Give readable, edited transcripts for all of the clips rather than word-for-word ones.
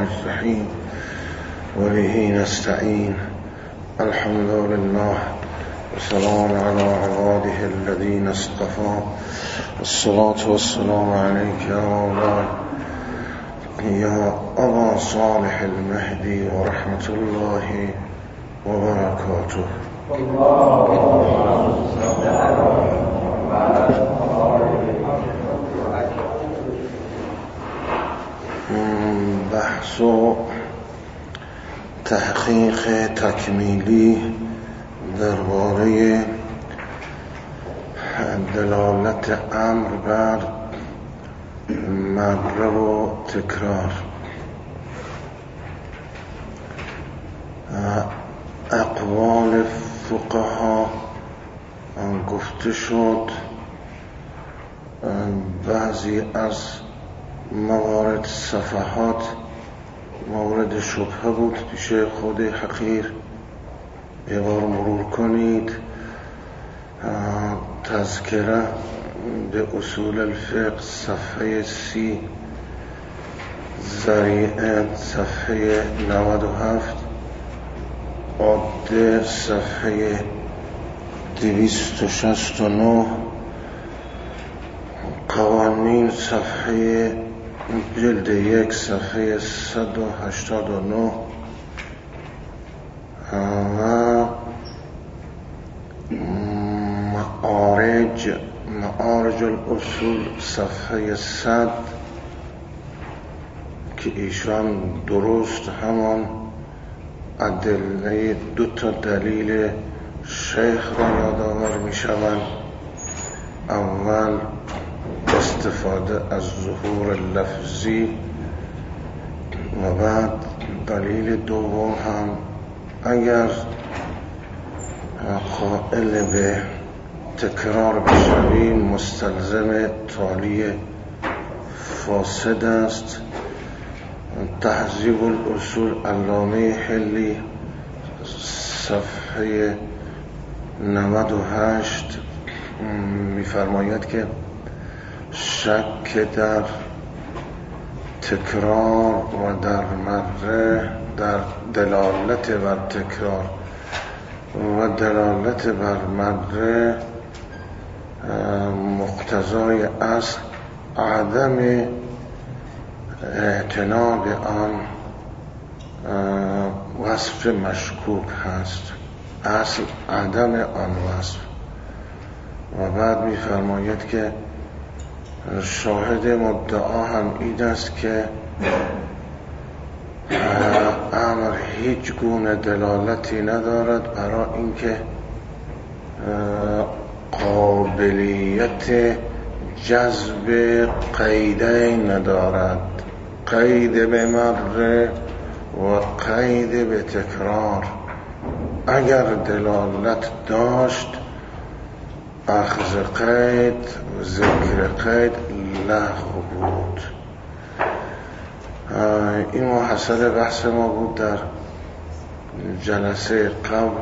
الرحيم وبه نستعين الحمد لله والسلام على عباده الذين اصطفى الصلاة والسلام عليك يا مولاي يا أبا صالح المهدي ورحمة الله وبركاته. بحث و تحقیق تکمیلی درباره دلالت امر بر مره و تکرار. اقوال فقها گفته شد، بعضی از موارد صفحات مورد شبهه بود، پیش خود حقیر یه بار مرور کنید. تذکره به اصول الفقه صفحه 30، ذریعه صفحه 97، عده صفحه 269، قوانین صفحه جلد 1 صفحه 189 و معارج الاصول صفحه 100 که ایشان درست همان ادله 2 دلیل شیخ را یادآور می شوند. اول استفاده از ظهور لفظی و بعد دلیل دوم هم اگر قائل به تکرار بشوی مستلزم تالی فاسد است. تهذیب الاصول علامه حلی صفحه 98 می‌فرماید که شک در تکرار و در مره، در دلالت بر تکرار و دلالت بر مره مقتضای اصل عدم اعتنا به آن وصف مشکوک هست، اصل عدم آن وصف. و بعد می‌فرماید که شاهد مدعا هم این است که امر هیچ گونه دلالتی ندارد برای اینکه قابلیت جذب قیدین ندارد، قید به مره و قید به تکرار. اگر دلالت داشت اخذ قید و ذکر قید لغو بود. این محصل بحث ما بود در جلسه قبل.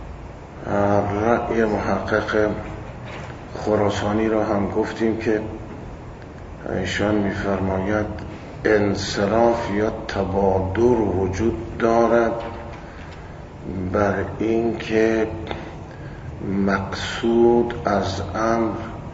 رأی محقق خراسانی را هم گفتیم که ایشان می‌فرماید انصراف یا تبادر وجود دارد بر این که مقصود از امر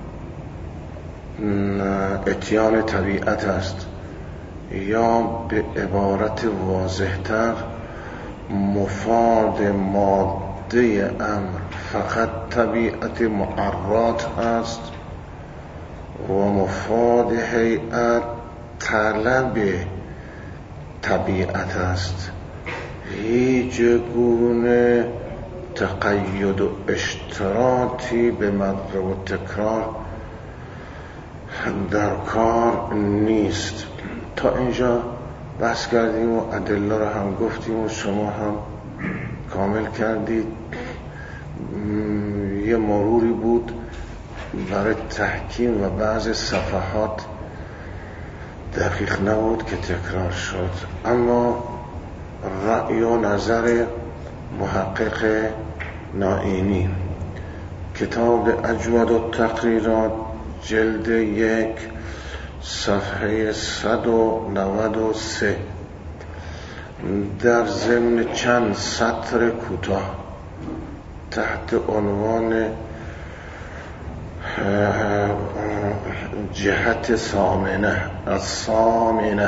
اتیان طبیعت است، یا به عبارت واضح‌تر مفاد ماده امر فقط طبیعت معرات است و مفاد هیئت طلب طبیعت است. هیچ گونه تقید و اشتراطی به مره و تکرار در کار نیست. تا اینجا بحث کردیم و ادله را هم گفتیم و شما هم کامل کردید. یه مروری بود برای تحکیم و بعض صفحات دقیق نبود که تکرار شد. اما رأی و نظر محقق نائینی، کتاب اجود و تقریرات جلد 1 صفحه 193 در ضمن چند سطر کوتاه تحت عنوان جهت ثامنه، از ثامنه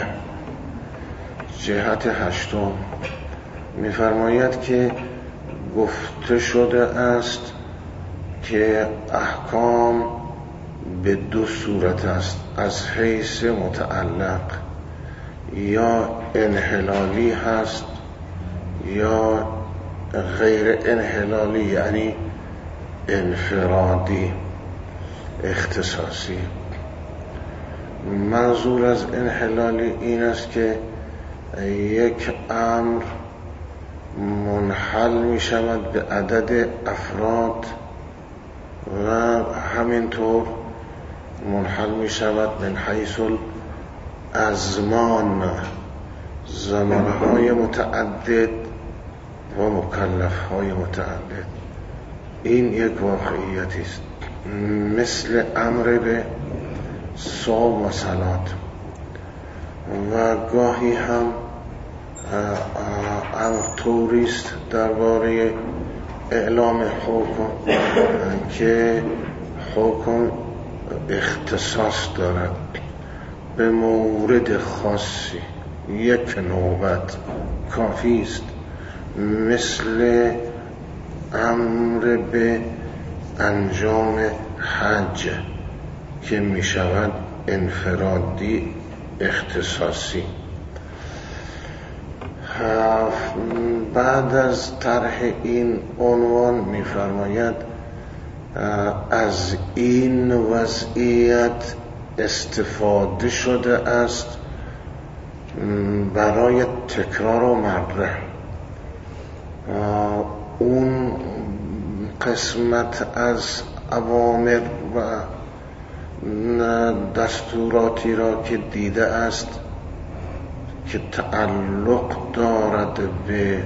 جهت هشتم می‌فرماید که گفته شده است که احکام به دو صورت است، از حیث متعلق، یا انحلالی هست یا غیر انحلالی، یعنی انفرادی، اختصاصی. منظور از انحلالی این است که یک امر منحل می شود به عدد افراد و همینطور منحل می شود من حیث الازمان، زمانهای متعدد و مکلفهای متعدد. این یک واقعیتی است، مثل امر به صوم و صلات، و گاهی هم امر طوری است درباره اعلام حکم که حکم اختصاص دارد به مورد خاصی، یک نوبت کافی است، مثل امر به انجام حج که می شود انفرادی، اختصاصی. بعد از طرح این عنوان می فرماید از این وضعیت استفاده شده است برای تکرار و مره. اون قسمت از اوامر و دستوراتی را که دیده است که تعلق دارد به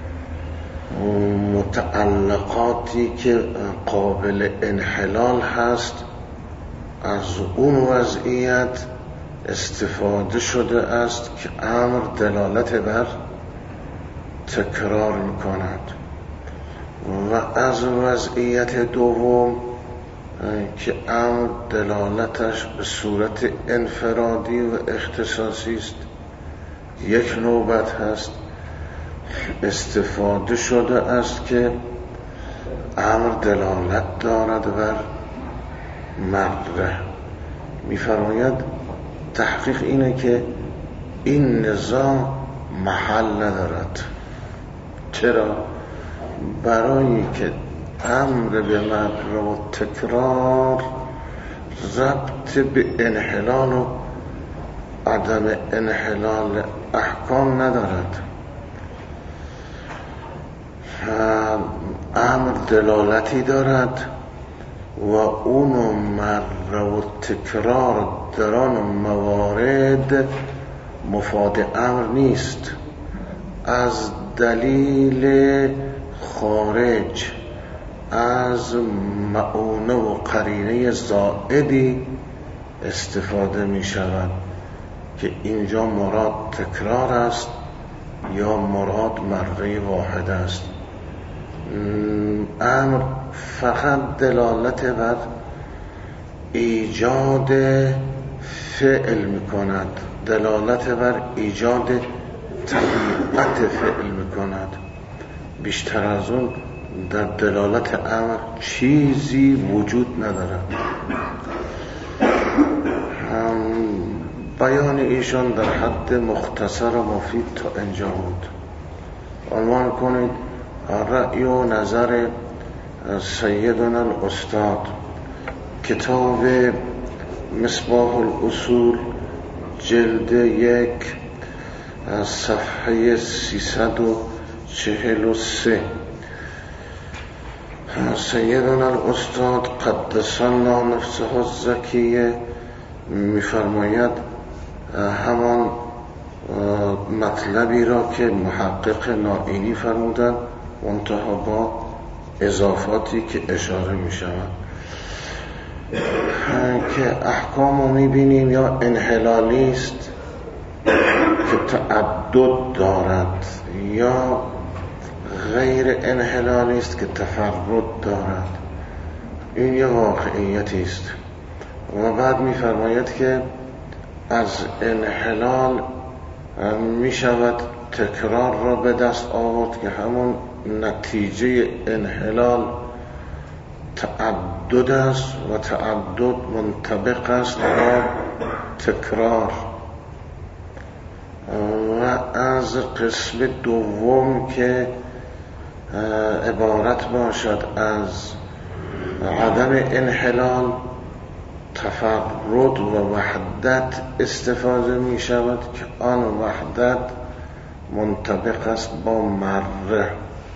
متعلقاتی که قابل انحلال هست، از اون وضعیت استفاده شده است که امر دلالت بر تکرار می‌کند، و از وضعیت دوم که امر دلالتش به صورت انفرادی و اختصاصی است، یک نوبت هست، استفاده شده است که امر دلالت دارد بر مره. می‌فرماید تحقیق اینه که این نزاع محل ندارد. چرا؟ برای که امر به مره و تکرار ربط به انحلال و عدم انحلال احکام ندارد. امر دلالتی دارد و اون مره و تکرار در آن موارد مفاد امر نیست، از دلیل خارج از معونه و قرینه زائدی استفاده می شود که اینجا مراد تکرار است یا مراد مره واحد است. امر فقط دلالت بر ایجاد فعل می کند، دلالت بر ایجاد طبیعت فعل می کند. بیشتر از اون در دلالت امر چیزی وجود ندارد. بیان ایشان در حد مختصر و مفید تا اینجا بود. عنوان کنید رأی و نظر سیدنا الاستاد، کتاب مصباح الاصول، جلد 1، صفحه 343. سیدنا الاستاد قدس الله نفسه الزکیه می‌فرماید همان مطلبی را که محقق نائینی فرمودند منتها با اضافاتی که اشاره می شود، که احکام رو می بینیم یا انحلالی است که تعدد دارد یا غیر انحلالی است که تفرد دارد. این یه واقعیتی است. و بعد می‌فرماید که از انحلال می شود تکرار را به دست آورد که همون نتیجه انحلال تعدد است و تعدد منطبق است با تکرار. و از قسم دوم که عبارت باشد از عدم انحلال، تفرد و وحدت استفاده می شود که آن وحدت منطبق است با مره.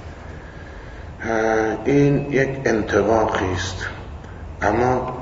این یک انطباقی است، اما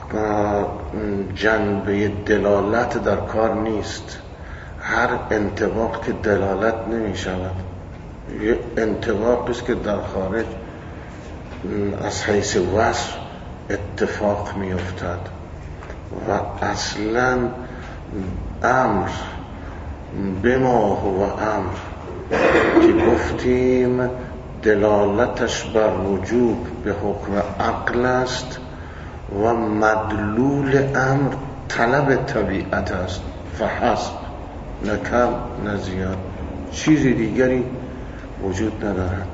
جنبه دلالت در کار نیست. هر انطباق که دلالت نمی شود، یک انطباقی است که در خارج از حیث وصف اتفاق می افتد. و اصلا امر به ما هو امر که گفتیم دلالتش بر وجوب به حکم عقل است و مدلول امر طلب طبیعت است، فحسب، نه کم نه زیاد، چیزی دیگری وجود ندارد.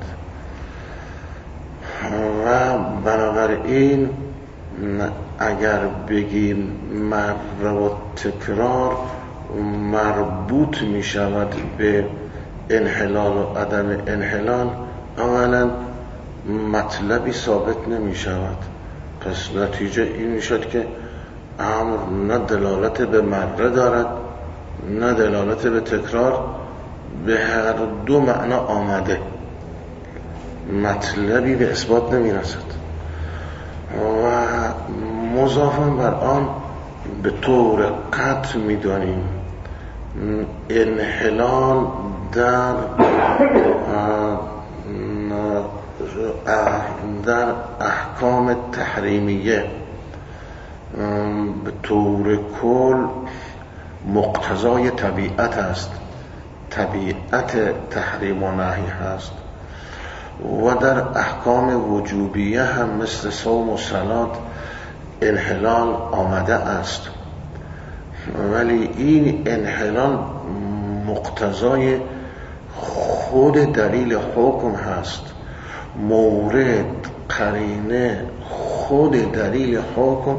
و بنابراین اگر بگیم مره و تکرار مربوط می شود به انحلال و عدم انحلال، اولا مطلبی ثابت نمی شود. پس نتیجه این می شد که امر نه دلالت به مره دارد نه دلالت به تکرار، به هر دو معنا آمده، مطلبی به اثبات نمی رسد. و مضافاً بر آن به طور قطع می دانیم انحلال در احکام تحریمیه به طور کل مقتضای طبیعت است، طبیعت تحریم و نهی هست. و در احکام وجوبیه هم مثل صوم و صلات انحلال آمده است، ولی این انحلال مقتضای خود دلیل حکم هست. مورد، قرینه، خود دلیل حکم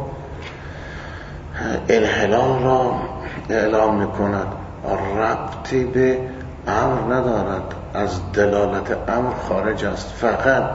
انحلال را اعلام میکند، ربطی به امر ندارد، از دلالت امر خارج است. فقط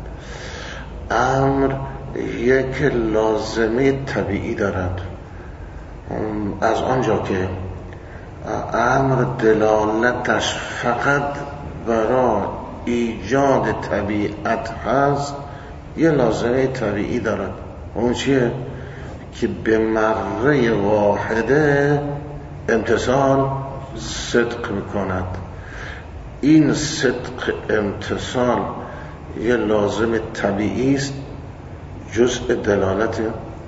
امر یک لازمه طبیعی دارد. از آنجا که امر دلالتش فقط برای ایجاد طبیعت هست، یه لازمه طبیعی دارد. اون چیه؟ که به مره واحده امتصال صدق میکند. این صدق امتصال یه لازم طبیعی است، جزء دلالت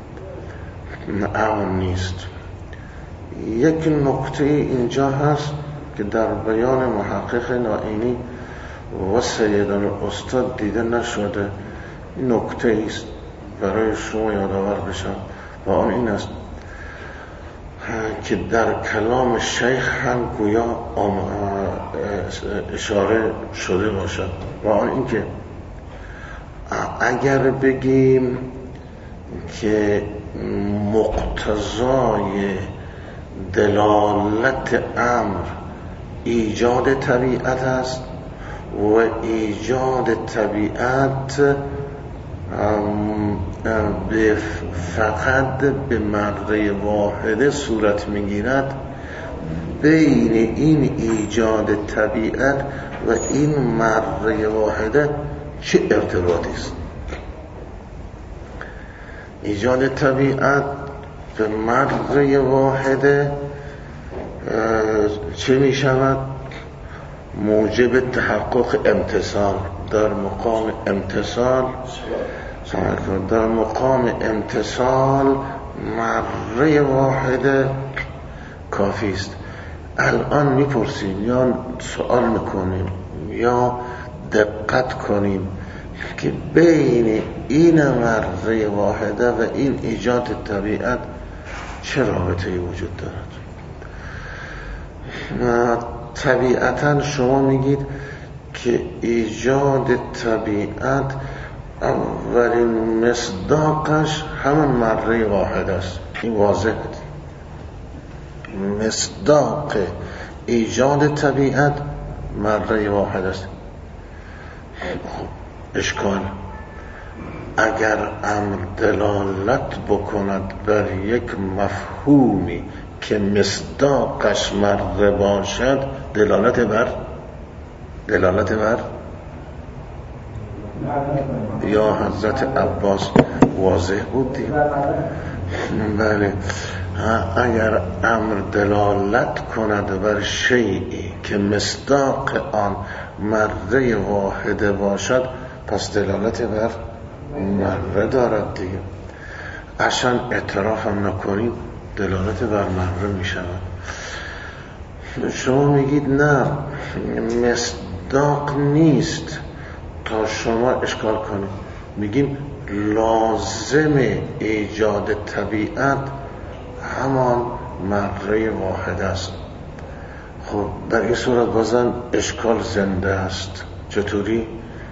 امر نیست. یک نکته اینجا هست که در بیان محقق نائینی و سیدان استاد دیده نشده، این نکته است برای شما یادآور بشم، و آن این است که در کلام شیخ هم گویا اشاره شده باشد، و آن این که اگر بگیم که مقتضای دلالت امر ایجاد طبیعت است و ایجاد طبیعت فقط به مره واحده صورت میگیرد، بین این ایجاد طبیعت و این مره واحده چه ارتباطی است؟ ایجاد طبیعت به مره واحده چه می شود؟ موجب تحقق امتصال. در مقام امتصال مره واحده کافی است. الان میپرسیم یا سوال میکنیم یا دقت کنیم که بین این مره واحده و این ایجاد طبیعت چه رابطه‌ای وجود دارد. طبیعتا شما میگید که ایجاد طبیعت اولین مصداقش همون مره واحد است. این واضحه. مصداق ایجاد طبیعت مره واحد است. اشکال اگر امر دلالت بکند بر یک مفهومی که مصداقش مره باشد، دلالت بر یا حضرت عباس واضح بود دیگه. بله، اگر امر دلالت کند بر شیئی که مصداق آن مره واحده باشد، پس دلالت بر مره دارد دیگه. عشان اعتراف هم نکنیم دلالت بر مره می شود. شما میگید نه مصداق نیست تا شما اشکال کنید. میگیم لازم ایجاد طبیعت همان مره واحد است. خب در این صورت بازم اشکال زنده است. چطوری؟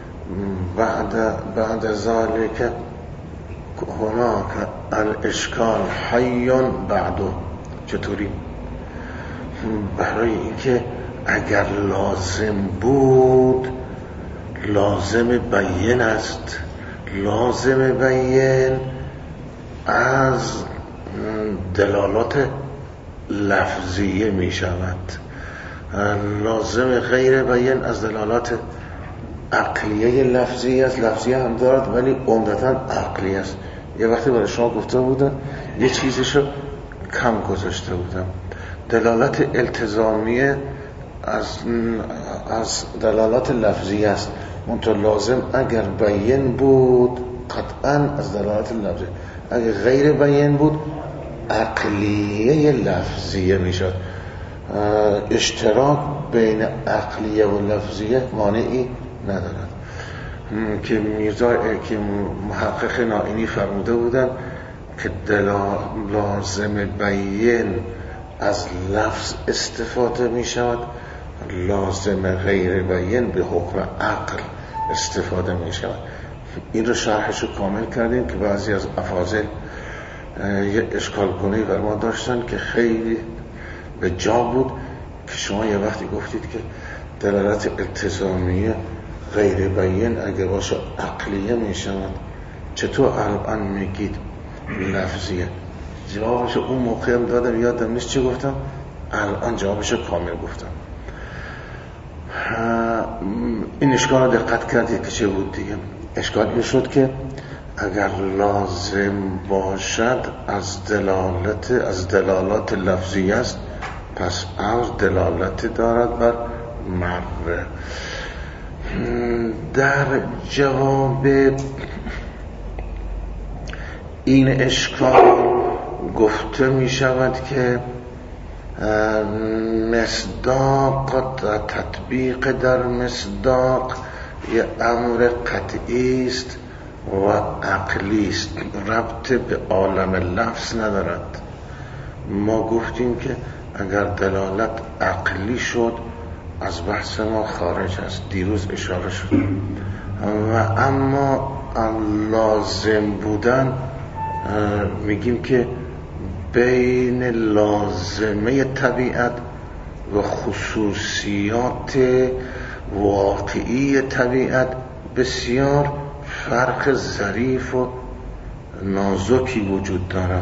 بعد ذالک هناک الاشکال حی بعدو. چطوری؟ برای اینکه اگر لازم بود، لازم بیان است. لازم بیان از دلالات لفظیه می شود، لازم غیر بیان از دلالات عقلیه لفظی است. لفظی هم دارد ولی عمدتاً عقلی است. یه وقتی برای شما گفته بودم یه چیزشو کم گذاشته بودم. دلالت التزامیه از دلالات لفظی است، منتها لازم اگر بیان بود قطعاً از دلالات لفظی، اگر غیر بیان بود عقلیه لفظیه میشد. اشتراک بین عقلیه و لفظیه مانعی ندارد. که که محقق نائینی فرموده بودن که لازم بیان از لفظ استفاده می شود، لازم غیر بیان به حکم عقل استفاده می شود. این رو شرحش رو کامل کردیم که بعضی از افاضل یه اشکال کنی بر ما داشتن که خیلی به جا بود که شما یه وقتی گفتید که دلالت التزامیه غیر بیان اگه باشه عقلیه می شود، چطور الان میگید لفظیه؟ جوابش اون موقع هم دادم، یادم نیست چی گفتم، الان جوابش کامل گفتم. این اشکال رو دقت کردید که چه بود دیگه؟ اشکال این شد که اگر لازم باشد از دلالات لفظی است، پس امر دلالت دارد بر مره. در جواب این اشکال گفته می شود که مصداق تطبیق در مصداق یه امر قطعی است و عقلی است، ربط به عالم لفظ ندارد. ما گفتیم که اگر دلالت عقلی شد از بحث ما خارج است، دیروز اشاره شد. و اما لازم بودن میگیم که بین لازمه طبیعت و خصوصیات واقعی طبیعت بسیار فرق ظریف و نازکی وجود دارد.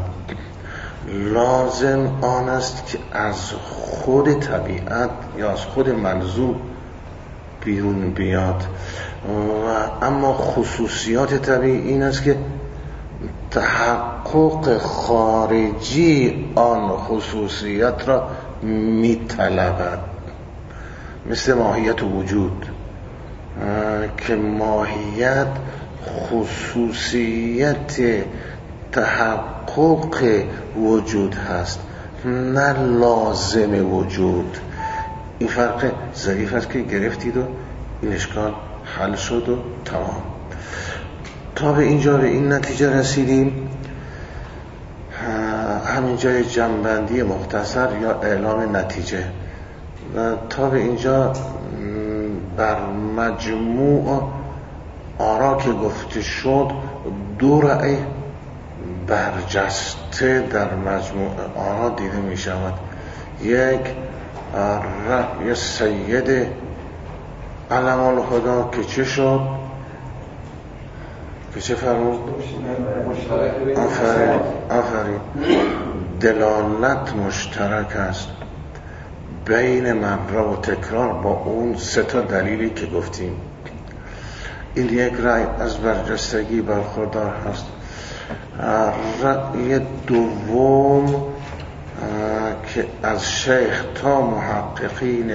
لازم آن است که از خود طبیعت یا از خود منظور بیرون بیاد، و اما خصوصیات طبیعی این است که تحقق خارجی آن خصوصیت را می‌طلبد، مثل ماهیت وجود که ماهیت خصوصیت تحقق وجود هست، نه لازم وجود. این فرق ظریف است که گرفتید و این اشکال حل شد و تمام. تا به اینجا به این نتیجه رسیدیم. همینجا جمع‌بندی مختصر یا اعلام نتیجه. تا به اینجا بر مجموع آرا که گفته شد 2 رأی برجسته در مجموع آرا دیده می شود. یک رأی سید علم الهدا که چه شد؟ که چه فرمود؟ آفرین دلالت مشترک است بین مره و تکرار با اون 3 دلیلی که گفتیم. این یک رأی از برجستگی برخوردار هست. رأی دوم که از شیخ تا محققین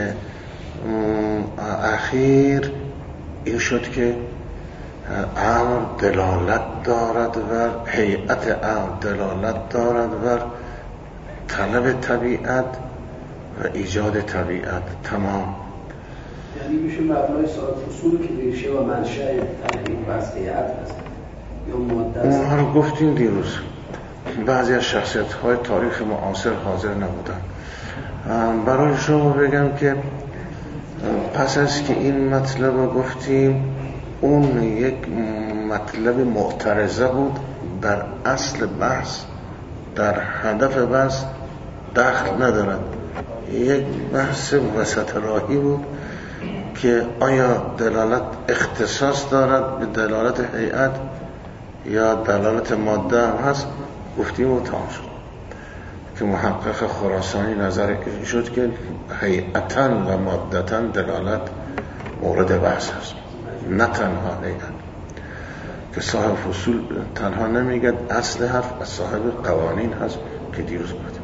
اخیر این شد که امر دلالت دارد و هیئت امر دلالت دارد و طلب طبیعت و ایجاد طبیعت. تمام. یعنی میشه مبنای اصول که ریشه و منشأ تحقیق و هیئت هست یا ماده است. اونها رو گفتیم دیروز. بعضی از شخصیت‌های تاریخ معاصر حاضر نبودن. برای شما بگم که پس از که این مطلب رو گفتیم، اون یک مطلب معترضه بود در اصل بحث، در هدف بحث دخل ندارد. یک بحث وسط راهی بود که آیا دلالت اختصاص دارد به دلالت هیئت یا دلالت ماده هم هست. گفتیم و تمام شد که محقق خراسانی نظر این شد که هیئتاً و مادتاً دلالت مورد بحث هست، نه تنها هیئت. که صاحب فصول تنها نمیگه، اصل حرف از صاحب قوانین هست که دیروز گفتیم.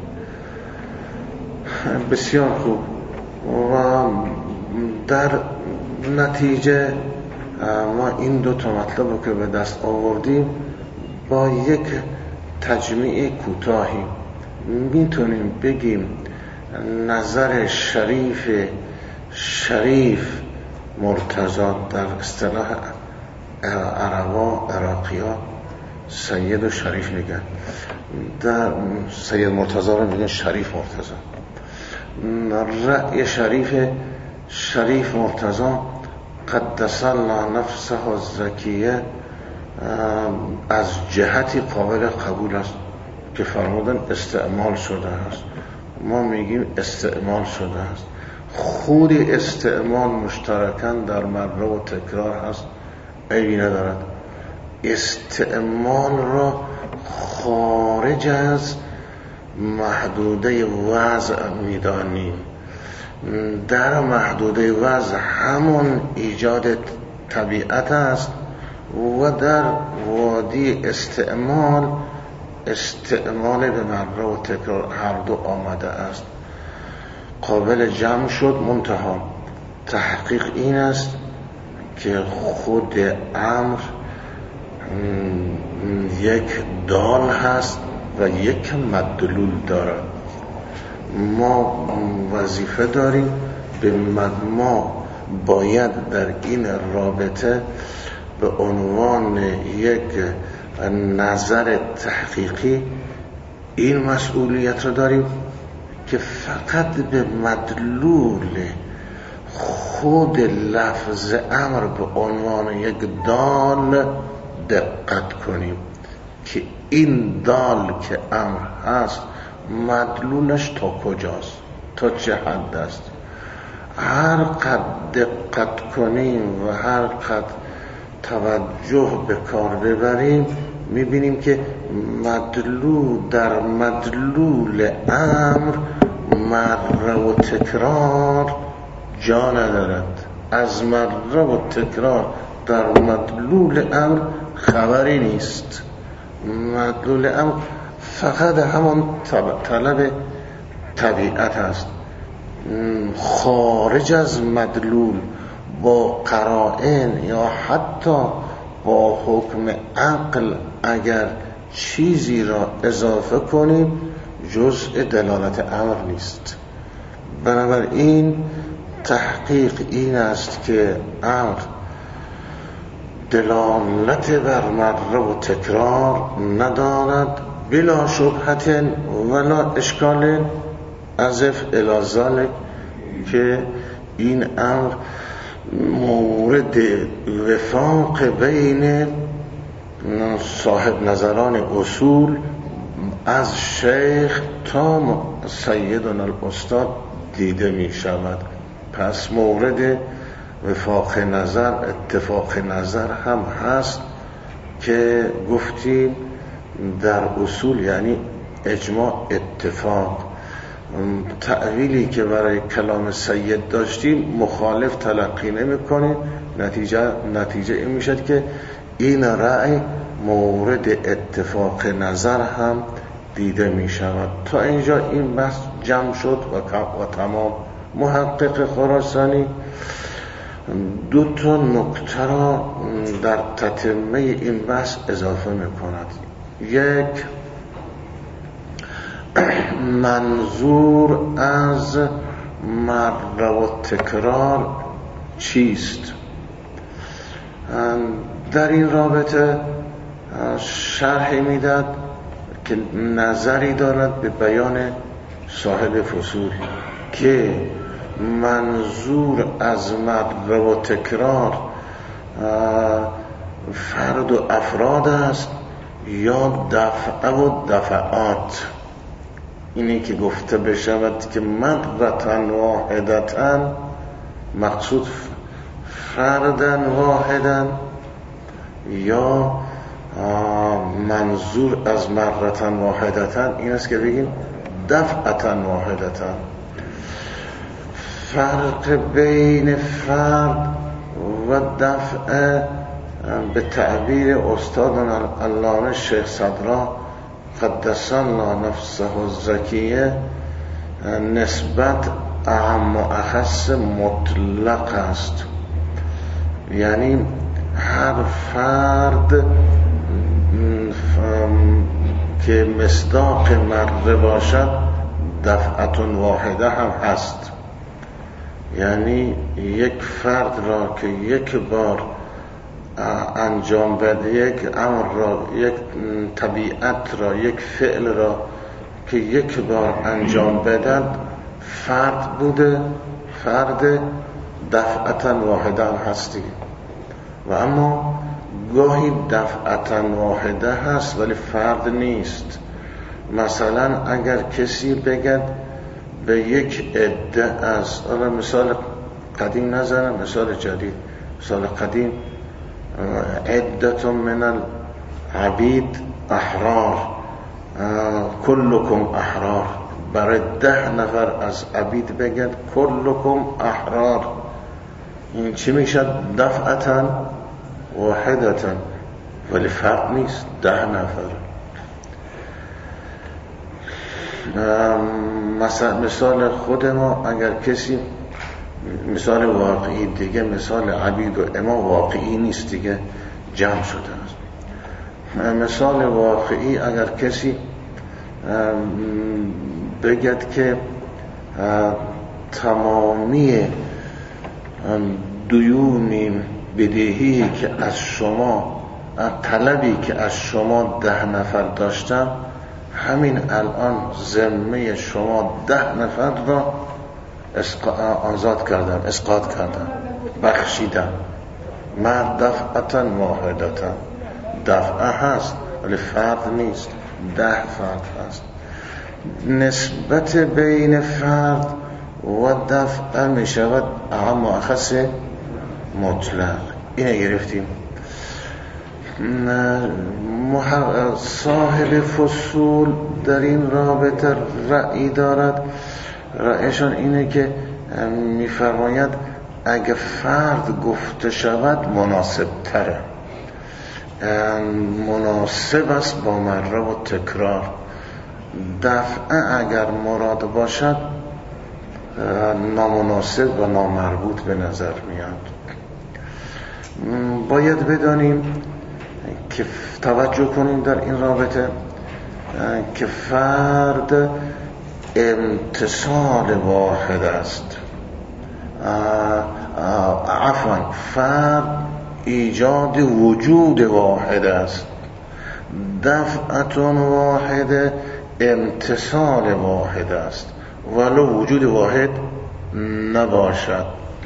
بسیار خوب. و در نتیجه ما این 2 مطلب رو که به دست آوردیم با یک تجمیع کوتاهی میتونیم بگیم نظر شریف مرتضی در اصطلاح عراقی‌ها سید و شریف میگن، در سید مرتضی رو میگن شریف مرتضی. رأی شریف مرتضی قدس الله نفسه الزکیه از جهتی قابل قبول است که فرمودن استعمال شده است. ما میگیم استعمال شده است. خود استعمال مشترکاً در مره و تکرار هست، عیبی ندارد. استعمال را خارج از محدوده وضع میدانیم. در محدوده وضع همون ایجاد طبیعت است و در وادی استعمال به مره و تکرار هر 2 آمده است. قابل جمع شد. منتها تحقیق این است که خود امر یک دال هست و یک مدلول دارد. ما وظیفه داریم ما باید در این رابطه به عنوان یک نظر تحقیقی این مسئولیت رو داریم که فقط به مدلول خود لفظ امر به عنوان یک دال دقت کنیم که این دال که امر هست مدلولش تا کجاست، تا چه حد است. هر قد دقت کنیم و هر قد توجه به کار ببریم میبینیم که در مدلول امر مره و تکرار جا ندارد. از مره و تکرار در مدلول امر خبری نیست. مدلول امر فقط همون طلب طبیعت است. خارج از مدلول با قرائن یا حتی با حکم عقل اگر چیزی را اضافه کنیم جزء دلالت امر نیست. بنابراین تحقیق این است که امر دلالت بر مره و تکرار ندارد بلا شبهت ولا اشکال اضف الی ذلک، که این امر مورد وفاق بین صاحب نظران اصول از شیخ تا سیدنا الاستاد دیده می شود. پس مورد وفاق نظر، اتفاق نظر هم هست که گفتیم در اصول یعنی اجماع اتفاق. تأویلی که برای کلام سید داشتیم مخالف تلقی نمی کنیم، نتیجه این می شد که این رأی مورد اتفاق نظر هم دیده می شود. تا اینجا این بحث جمع شد و تمام. محقق خراسانی دو تا نکته را در تتمه این بحث اضافه می کند. یک، منظور از مره و تکرار چیست؟ در این رابطه شرحی میداد که نظری دارد به بیان صاحب فصول که منظور از مره و تکرار فرد و افراد است یا دفعه و دفعات. اینی که گفته بشود که مرتن واحدتن مقصود فردن واحدن، یا منظور از مرتن واحدتن این است که بگیم دفعتن واحدتن. فرق بین فرد و دفعه به تعبیر استادنا علامه شیخ صدرا قدس الله نفسه الزکیه نسبت اعم و اخص مطلق است. یعنی هر فرد که مصداق مره باشد دفعتون واحده هم هست. یعنی یک فرد را که یک بار انجام بده، یک امر را، یک طبیعت را، یک فعل را که یک بار انجام بدن فرد بوده، فرد دفعتن واحده هم هستی. و اما گاهی دفعتن واحده هست ولی فرد نیست. مثلا اگر کسی بگد به یک عده از، مثال قدیم نزنم، مثال جدید. مثال قدیم عدت من العبید احرار کلکم احرار، برای 10 نفر از عبید بگد کلکم احرار، این چی میشد؟ دفعتن واحدتن، ولی فرق نیست، 10 نفر. مثال خود ما اگر کسی، مثال واقعی دیگه، مثال عبید و اما واقعی نیست دیگه، جمع شده است. مثال واقعی اگر کسی بگد که تمامی دیونی بدهی که از شما، طلبی که از شما 10 نفر داشتم، همین الان ذمه شما 10 نفر را آزاد کردم، اسقاط کردم، بخشیدم. مرد دفعتن واحدتن، دفعه هست ولی فرد نیست، 10 فرد هست. نسبت بین فرد و دفعه می شود اعم و اخص مطلق. اینه گرفتیم. صاحب فصول در این رابطه رأی دارد. رأیشان اینه که میفرماید اگه فرد گفته شود مناسب تره، مناسب است با مره و تکرار. دفعه اگر مراد باشد نامناسب و نامربوط به نظر میاد. باید بدانیم که توجه کنیم در این رابطه که فرد امتصال واحد است، عفوا فرد ایجاد وجود واحد است، دفعتون واحد امتصال واحد است ولو وجود واحد نباشد.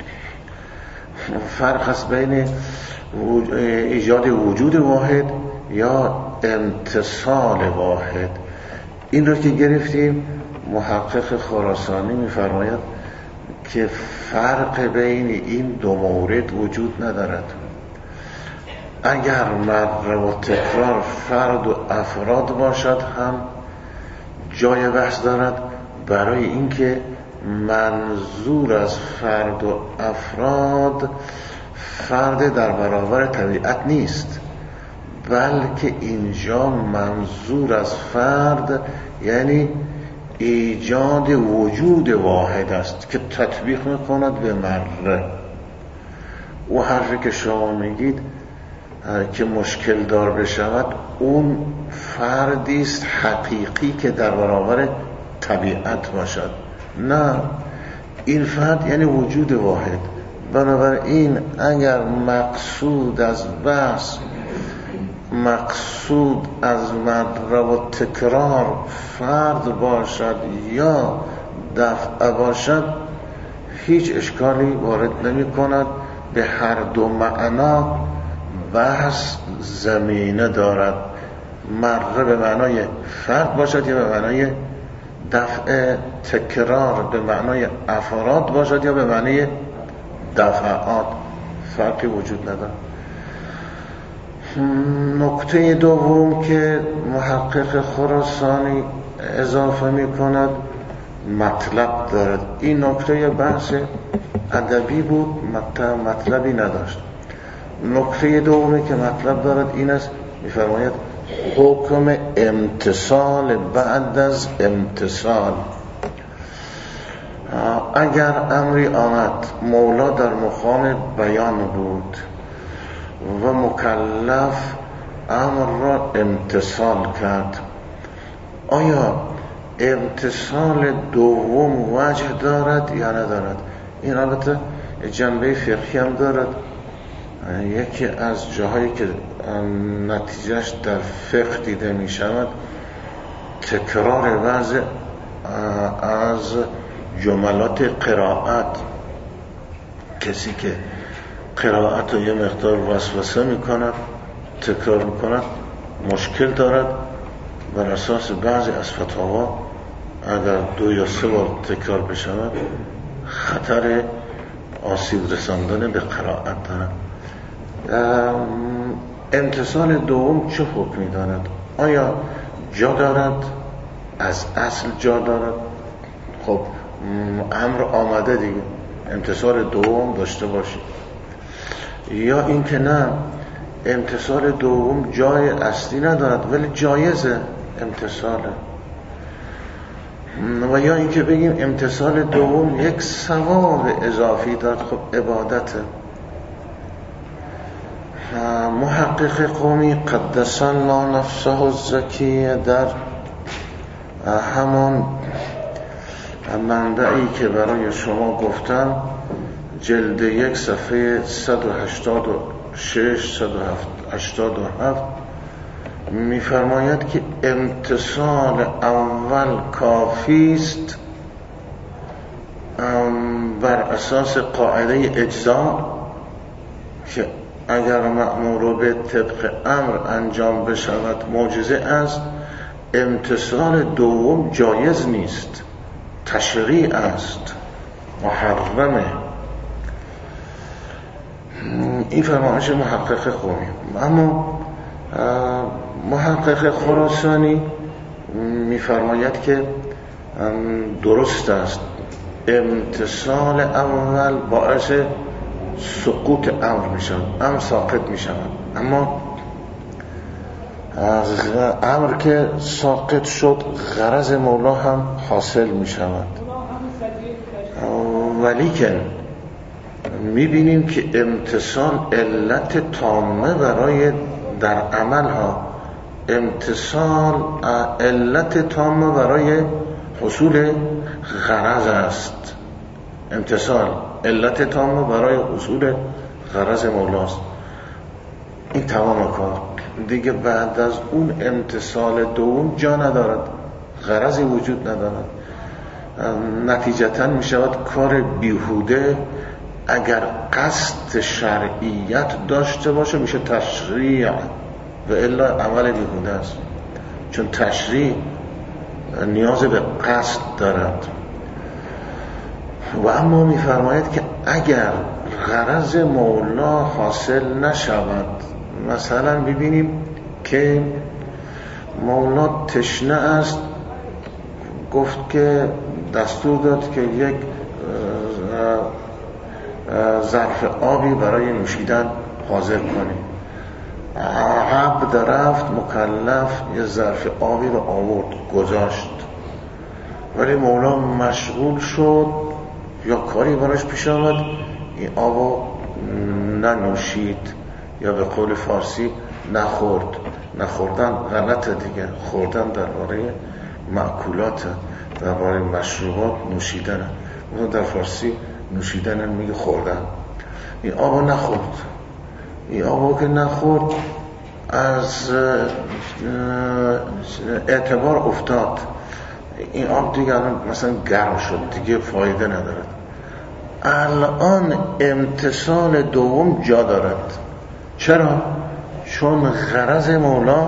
فرق است بین ایجاد وجود واحد یا امتصال واحد. این رو که گرفتیم، محقق خراسانی می‌فرماید که فرق بین این دو مورد وجود ندارد. اگر مره و تکرار فرد و افراد باشد هم جای بحث دارد، برای اینکه منظور از فرد و افراد فرد در برابر طبیعت نیست، بلکه اینجا منظور از فرد یعنی ایجاد وجود واحد است که تطبیق میکند به مره. او حرفی که شما میگید که مشکل دار بشود، اون فردی است حقیقی که در برابر طبیعت باشد. نه، این فرد یعنی وجود واحد. بنابراین اگر مقصود از بحث، مقصود از مره و تکرار فرد باشد یا دفع باشد، هیچ اشکالی وارد نمی کند. به هر دو معنا بحث زمینه دارد. مره به معنای فرد باشد یا به معنای دفع، تکرار به معنای افراد باشد یا به معنای دفعات، فرقی وجود ندارد. نکته دوم که محقق خراسانی اضافه می کند مطلب دارد. این نکته بحث ادبی بود، مطلبی نداشت. نکته دومی که مطلب دارد این است، می‌فرماید حکم امتصال بعد از امتصال. اگر امری آمد مولا در مقام بیان بود و مکلف امر را امتصال کرد، آیا امتصال دوم وجه دارد یا ندارد؟ این البته جنبه فقهی هم دارد. یکی از جاهایی که نتیجهش در فقه دیده می شود تکرار بعض از جملات قرائت. کسی که قرائت رو یه مقدار وسوسه می کند، تکرار می کند، مشکل دارد. بر اساس بعضی از فتاوا اگر 2 یا 3 بار تکرار بشود خطر آسیب رساندن به قرائت دارد. امتصال دوم چه حکمی دارد؟ آیا جا دارد؟ از اصل جا دارد؟ خب امر آمده دیگه، امتصال دوم داشته باشید. یا اینکه نه، امتصال دوم جای اصلی ندارد ولی جایزه امتصاله. و یا اینکه بگیم امتصال دوم یک ثواب اضافی دارد، خب عبادته. محقق قومی قدس الله نفسه الزکیه در همان منبعی که برای شما گفتم، جلد 1 صفحه 186 187 می‌فرماید که امتصال اول کافی است بر اساس قاعده اجزا که اگر مأمور به طبق امر انجام بشود معجزه است. امتصال دوم جایز نیست، تشریع است، محرمه. این فرمایش محقق قومی. اما محقق خراسانی می‌فرماید که درست است، امتصال اول باعث سقوط امر میشود، امر ساقط میشود. اما از امر که ساقط شد غرض مولا هم حاصل میشود. ولیکن میبینیم که امتصال علت تامه برای در عمل ها، امتصال علت تام برای حصول غرض است. امتصال علت تام برای حصول غرض مولاست. این تمام کار دیگه. بعد از اون امتصال دوم جا ندارد، غرضی وجود ندارد. نتیجتاً می شود کار بیهوده. اگر قصد شرعیت داشته باشه میشه تشریع، و الا عمل بیهوده است، چون تشریع نیاز به قصد دارد. و اما میفرماید که اگر غرض مولا حاصل نشود، مثلا ببینیم که مولا تشنه است، گفت که دستور داد که یک ظرف آبی برای نوشیدن حاضر کنی. عبد رفت، مکلف یه ظرف آبی رو آورد گذاشت، ولی مولا مشغول شد یا کاری براش پیش آمد، این آبو ننوشید، یا به قول فارسی نخورد. نخوردن غلطه دیگه، خوردن درباره مأکولات، درباره مشروبات نوشیدن. اون در فارسی نوشیدن میگه خوردن. این آبو نخورد. این آبو که نخورد از اعتبار افتاد. این آب دیگه الان مثلا گرم شد، دیگه فایده ندارد. الان امتصال دوم جا دارد. چرا؟ چون غرض مولا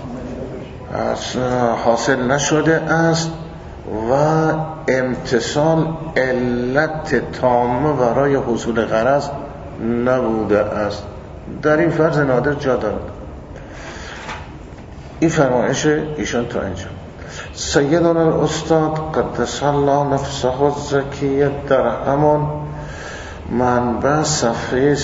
حاصل نشده است و امتصال علت تامه برای حصول غرض نبوده است. در این فرض نادر جا دارد. این فرمایش ایشان تا اینجا. سیدنا الاستاد قدس الله نفسه الزکیه در همان منبع صفحه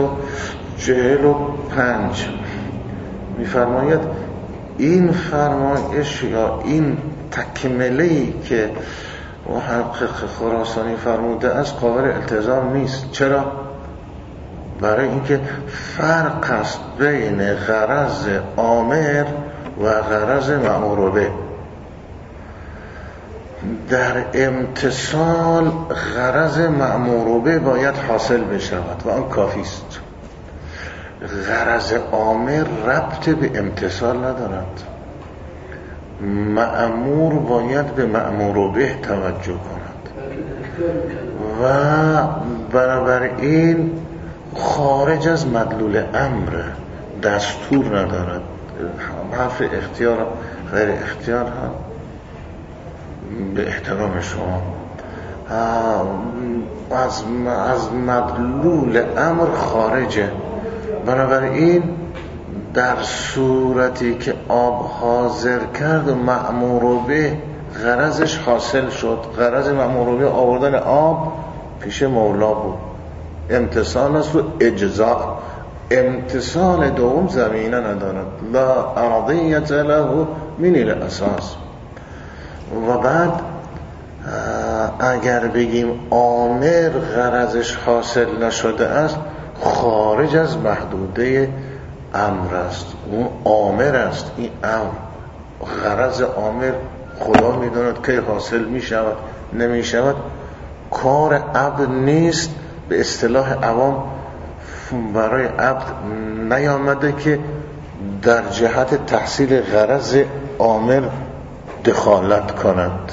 345 میفرماید این فرمایش یا این تکمله‌ای که محقق خراسانی فرموده است قابل التزام نیست. چرا؟ برای اینکه فرق است بین غرض آمر و غرض مأمور به. در امتصال غرض مأمور به باید حاصل بشود و آن کافی است. غرض آمر ربط به امتصال ندارد. مأمور باید به مأمور به توجه کند و بنابراین خارج از مدلول امر دستور ندارد. حرف اختیار غیر اختیار هم به احترام شما از مدلول امر خارجه. بنابراین در صورتی که آب حاضر کرد و مأمور به غرضش حاصل شد، غرض مأمور به آوردن آب پیش مولا بود، امتصال است و اجزاء. امتصال دوم زمینه ندارد، لا ارضیت له من الاساس. و بعد اگر بگیم آمر غرضش حاصل نشده است، خارج از محدوده امر است، اون آمر است. این امر غرض آمر خدا میداند که حاصل میشود نمیشود، کار عبد نیست. به اصطلاح عوام برای عبد نیامده که در جهت تحصیل غرض آمر دخالت کند.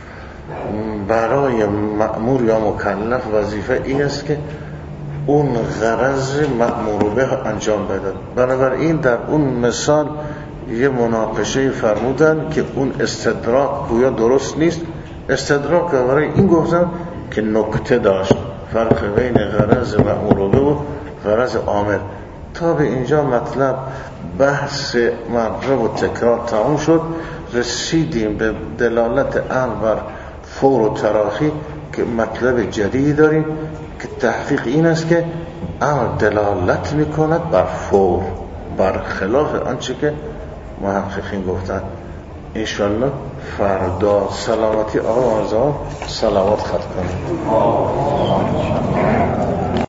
برای مأمور یا مکلف وظیفه این است که اون غرض مأمور به انجام بده. بنابراین در اون مثال یه مناقشه فرمودن که اون استدراک گویا درست نیست. استدراک برای این گفتن که نکته داشت، فرق بین غرض مأمور به و غرض آمر. تا به اینجا مطلب بحث مره و تکرار تمام شد. رسیدیم به دلالت امر بر فور و تراخی که مطلب جدیدی داریم که تحقیق این است که امر دلالت میکند بر فور، برخلاف آنچه که محققین گفتن. انشالله فردا سلامتی آقا مرزا سلامات خط کنیم.